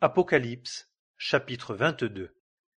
Apocalypse, chapitre 22.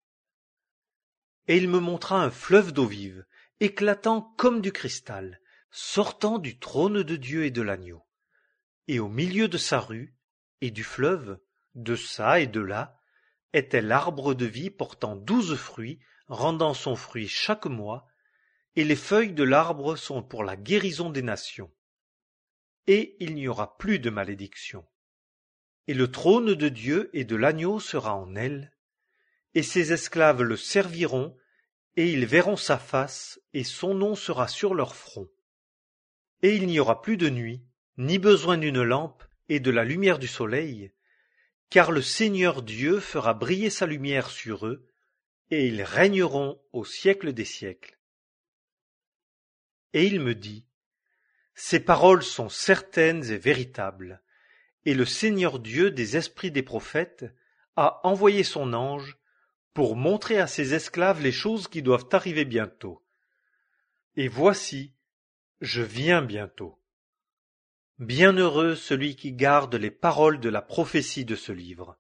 Et il me montra un fleuve d'eau vive, éclatant comme du cristal, sortant du trône de Dieu et de l'agneau. Et au milieu de sa rue, et du fleuve, de çà et de là, était l'arbre de vie portant 12 fruits, rendant son fruit chaque mois, et les feuilles de l'arbre sont pour la guérison des nations. Et il n'y aura plus de malédiction. Et le trône de Dieu et de l'agneau sera en elle, et ses esclaves le serviront, et ils verront sa face, et son nom sera sur leur front. Et il n'y aura plus de nuit, ni besoin d'une lampe et de la lumière du soleil, car le Seigneur Dieu fera briller sa lumière sur eux, et ils régneront au siècle des siècles. Et il me dit, ces paroles sont certaines et véritables. Et le Seigneur Dieu des esprits des prophètes a envoyé son ange pour montrer à ses esclaves les choses qui doivent arriver bientôt. Et voici, je viens bientôt. Bienheureux celui qui garde les paroles de la prophétie de ce livre.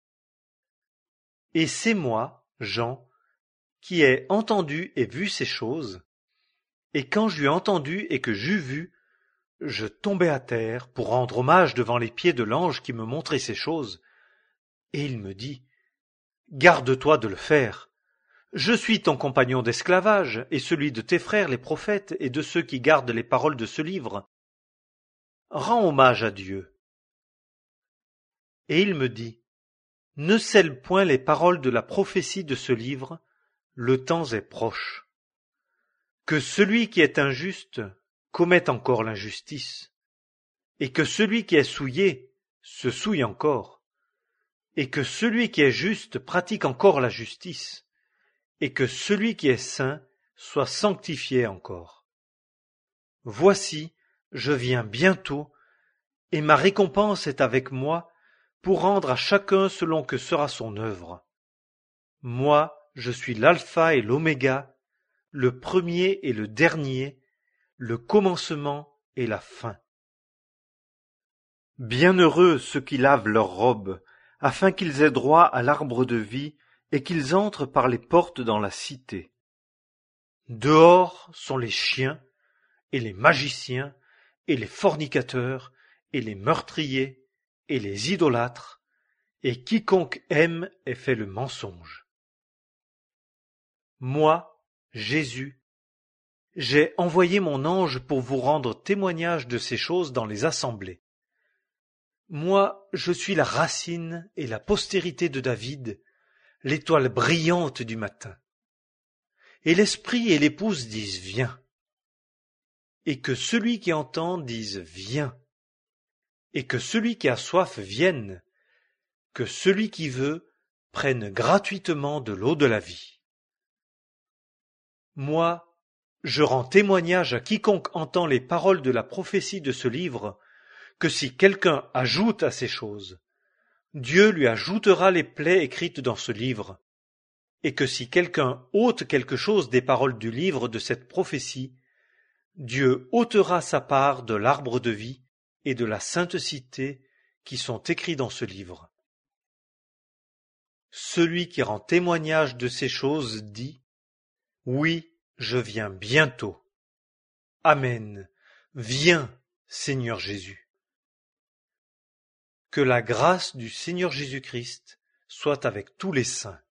Et c'est moi, Jean, qui ai entendu et vu ces choses, et quand j'eus entendu et que j'eus vu, je tombai à terre pour rendre hommage devant les pieds de l'ange qui me montrait ces choses, et il me dit, garde-toi de le faire. Je suis ton compagnon d'esclavage, et celui de tes frères les prophètes et de ceux qui gardent les paroles de ce livre. Rends hommage à Dieu. Et il me dit, ne scelle point les paroles de la prophétie de ce livre, le temps est proche. Que celui qui est injuste commette encore l'injustice, et que celui qui est souillé se souille encore, et que celui qui est juste pratique encore la justice, et que celui qui est saint soit sanctifié encore. Voici, je viens bientôt, et ma récompense est avec moi pour rendre à chacun selon que sera son œuvre. Moi, je suis l'alpha et l'oméga, le premier et le dernier, le commencement et la fin. Bienheureux ceux qui lavent leurs robes, afin qu'ils aient droit à l'arbre de vie et qu'ils entrent par les portes dans la cité. Dehors sont les chiens, et les magiciens, et les fornicateurs, et les meurtriers, et les idolâtres, et quiconque aime et fait le mensonge. Moi, Jésus, j'ai envoyé mon ange pour vous rendre témoignage de ces choses dans les assemblées. Moi, je suis la racine et la postérité de David, l'étoile brillante du matin. Et l'esprit et l'épouse disent viens. Et que celui qui entend dise viens. Et que celui qui a soif vienne. Que celui qui veut prenne gratuitement de l'eau de la vie. Moi, je rends témoignage à quiconque entend les paroles de la prophétie de ce livre, que si quelqu'un ajoute à ces choses, Dieu lui ajoutera les plaies écrites dans ce livre, et que si quelqu'un ôte quelque chose des paroles du livre de cette prophétie, Dieu ôtera sa part de l'arbre de vie et de la sainte cité qui sont écrits dans ce livre. Celui qui rend témoignage de ces choses dit, oui, je viens bientôt. Amen. Viens, Seigneur Jésus. Que la grâce du Seigneur Jésus-Christ soit avec tous les saints.